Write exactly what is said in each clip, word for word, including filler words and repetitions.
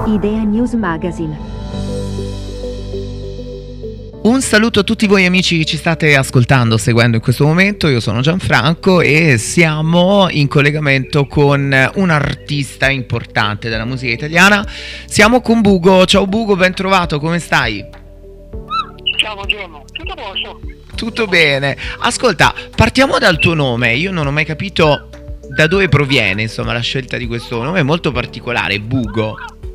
Idea News Magazine. Un saluto a tutti voi amici che ci state ascoltando, seguendo in questo momento. Io sono Gianfranco e siamo in collegamento con un artista importante della musica italiana. Siamo con Bugo. Ciao Bugo, ben trovato, come stai? Ciao, buongiorno. Tutto posto? Tutto bene. Ascolta, partiamo dal tuo nome. Io non ho mai capito da dove proviene, insomma, la scelta di questo nome molto particolare, Bugo.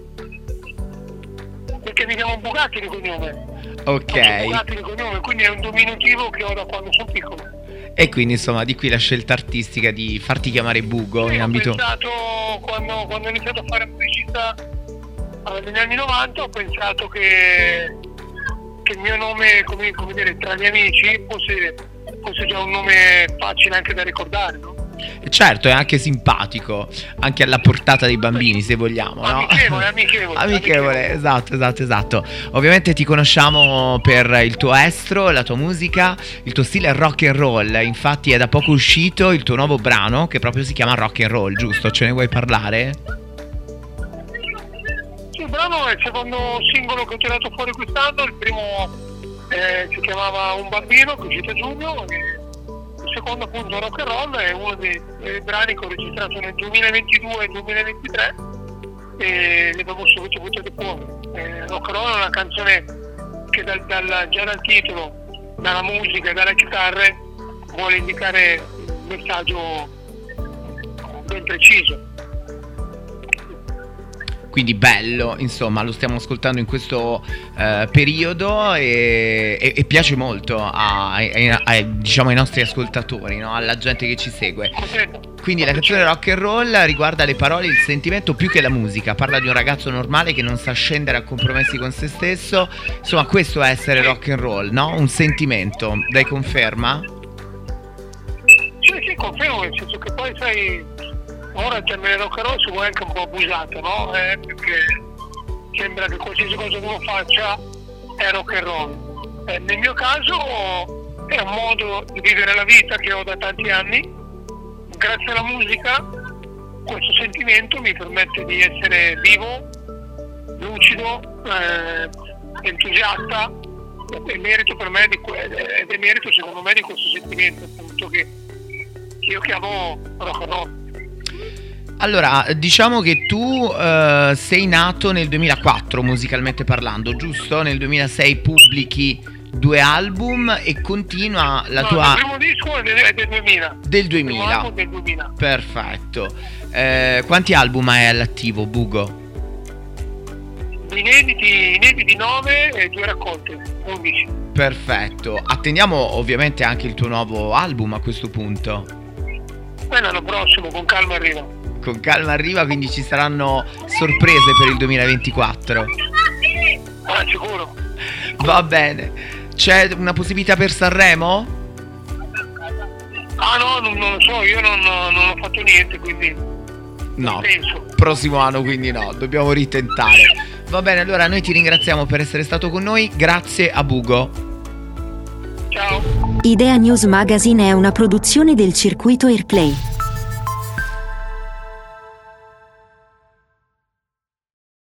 Perché mi chiamo Bugatti di cognome. Ok. Bugatti di cognome, quindi è un diminutivo che ho da quando sono piccolo. E quindi insomma di qui la scelta artistica di farti chiamare Bugo, Sì, in ho ambito... pensato, quando, quando ho iniziato a fare pubblicità eh, negli anni novanta, ho pensato che, che il mio nome, come, come dire, tra gli amici fosse, fosse già un nome facile anche da ricordare, no? Certo, è anche simpatico, anche alla portata dei bambini, se vogliamo, no? Amichevole, amichevole, amichevole, esatto, esatto, esatto. Ovviamente ti conosciamo per il tuo estro, la tua musica, il tuo stile rock and roll. Infatti è da poco uscito il tuo nuovo brano che proprio si chiama Rock and Roll, giusto? Ce ne vuoi parlare? Sì, il brano è il secondo singolo che ho tirato fuori quest'anno. Il primo eh, si chiamava Un bambino, che è uscito a giugno, e il secondo appunto Rock and Roll è uno dei, dei brani che ho registrato nel duemilaventidue e duemilaventitré e li abbiamo subito buttati fuori. Eh, Rock and Roll è una canzone che dal, dal, già dal titolo, dalla musica e dalle chitarre vuole indicare un messaggio ben preciso. Quindi bello, insomma, lo stiamo ascoltando in questo eh, periodo e, e, e piace molto a, a, a, diciamo, ai nostri ascoltatori, no? Alla gente che ci segue. Quindi la canzone Rock and Roll riguarda le parole, il sentimento più che la musica. Parla di un ragazzo normale che non sa scendere a compromessi con se stesso. Insomma, questo è essere rock and roll, no? Un sentimento. Dai conferma? Sì, sì, confermo, nel senso che poi sai... Ora il termine rock and roll si vuole anche un po' abusato, no? Eh, perché sembra che qualsiasi cosa che uno faccia è rock and roll. Eh, nel mio caso è un modo di vivere la vita che ho da tanti anni. Grazie alla musica questo sentimento mi permette di essere vivo, lucido, eh, entusiasta, e merito per me di que- ed è merito secondo me di questo sentimento appunto che io chiamo rock and roll. Allora, diciamo che tu uh, sei nato nel duemilaquattro musicalmente parlando, giusto? Nel duemilasei pubblichi due album e continua la no, tua... il primo disco è del, è del duemila. Del duemila. Il primo album del duemila. Perfetto. Eh, quanti album hai all'attivo, Bugo? Inediti, inediti nove e due raccolte, undici. Perfetto. Attendiamo ovviamente anche il tuo nuovo album a questo punto. E l'anno prossimo, con calma arriva. Con calma arriva, quindi ci saranno sorprese per il duemilaventiquattro. Ah, sicuro. Va bene. C'è una possibilità per Sanremo? Ah no, non, non lo so, io non, non ho fatto niente, quindi No, non penso. prossimo anno quindi no, dobbiamo ritentare. Va bene, allora noi ti ringraziamo per essere stato con noi, grazie a Bugo. Ciao. Idea News Magazine è una produzione del circuito Airplay.